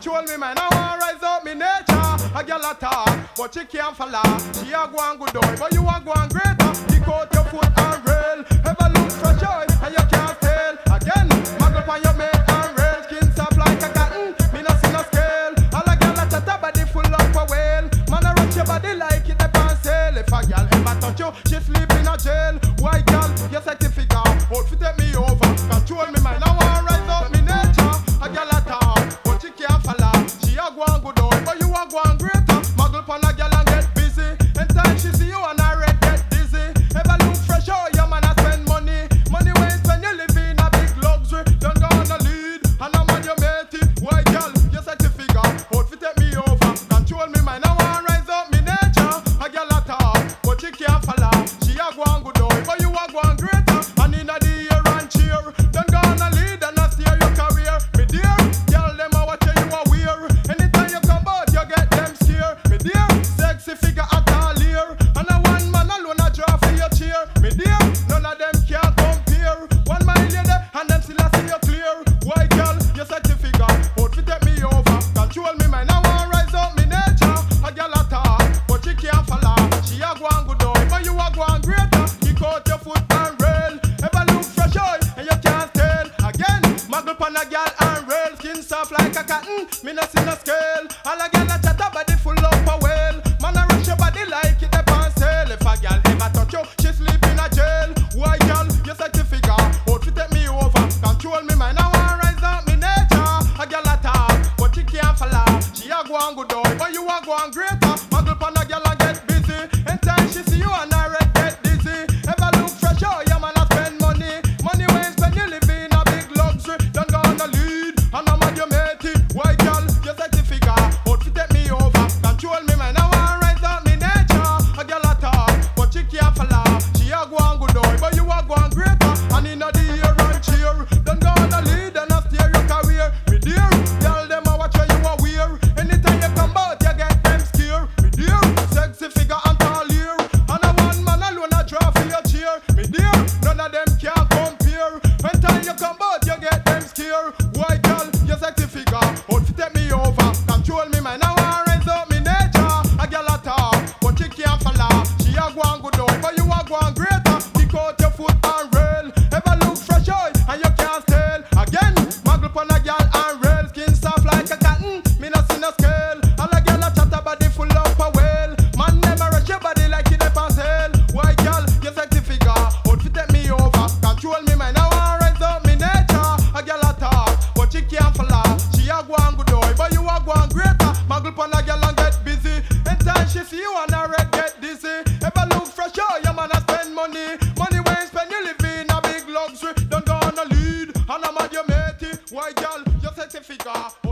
control me mind. I want rise up me nature. A girl a talk, but she can't follow. She a go and good boy, but you a go and greater. Kick out your foot and rail. Ever look for joy and you can't tell. Again, mug up on your mate and rail. Skin soft like a cotton, me no see no scale. All a girl a chat a body full of a whale. Man a rush your body like it up on sale. If a girl ever touch you, she sleep in a jail. Why girl, you sexy figure, out fi take me over. Control me mind, I want rise up me nature. A girl a talk, but she can't follow. She a go and good boy, but you a go and greater. Muggle pon a girl and get busy. Anytime she see you and her red get dizzy. Ever look fresh, oh your man a spend money. Money when you spend, you live in a big luxury. Don't go on a lead, and I'm on your matey. Why girl, you sexy figure, out fi take me over. Control me mind, I want rise up me nature. A girl a talk, but she can't follow. She a go and good boy, but you a go and greater. And inna the air and cheer. Don't go on a lead and a steer your career. Me dear, girl them a watch you a wear. Anytime you come out, you get them scare. Me dear, sexy figure at all here. And a one man alone a draw for your cheer. Me dear, none of them can compare. 1 mile you there and them still a see you clear. Why girl, you sexy figure, out fi take me over. Control me mind, I want rise up me nature. A girl a talk, but she can't follow. She a go and good boy, but you a go and greater. Kick out your foot and rail. Ever look fresh eye and you can't tell. Again, muggle pon a girl and rail. Skin soft like a cotton, me no see no scale. All a girl a chat a body full of a whale. Man a rush your body like it up on sale. If a girl ever touch you, she sleep in a jail. Why girl, you sexy figure, out fi take me over. Control me mind, I want rise up me nature. A girl a talk, but she can't follow. She a go and good boy, but you a go and greater. Muggle pon a girl and get busy. Anytime she see you and her red get dizzy. Ever look fresh, oh your man a spend money. Money when you spend, you live in a big luxury. Don't go on the lead, and I'm on your matey. Why girl, you sexy figure, out fi take me over. Control me mind, I want rise up me nature. A girl a talk, but she can't follow. She a go and good boy, but you a go and greater. And inna the air and cheer. Don't go on the lead and a steer your career. Me dear, girl them a watch where you a wear. Anytime you come out, you get them scare. Me dear, sexy figure and tall here. And a one man alone a draw for your cheer. Me dear, none of them can compare. Anytime you come out, you get them scare. Why girl, you sexy figure, out fi take me over. Control me mind, I want rise up me nature. A girl a talk, but she can't follow. She a go and good boy, but you a go and greater. Kick out your foot and rail. Ever look fresh eye and you can't tell. Again, muggle pon a girl and rail. Skin soft like a cotton, me no see no scale. All a girl a chat a body full of a whale. Man never rush your body like it up on sale. Why girl, you sexy figure, out fi take me over. Control me mind, I want rise up me nature. A girl a talk, but she can't follow. She a go and good boy, but you a go and greater. Muggle pon a girl and get busy. Anytime she see you and her red get dizzy. Ever look fresh, oh your man a spend money. Money when you spend, you live in a big luxury. Don't go on a lead, and I'm on your matey. Why girl, you sexy figure,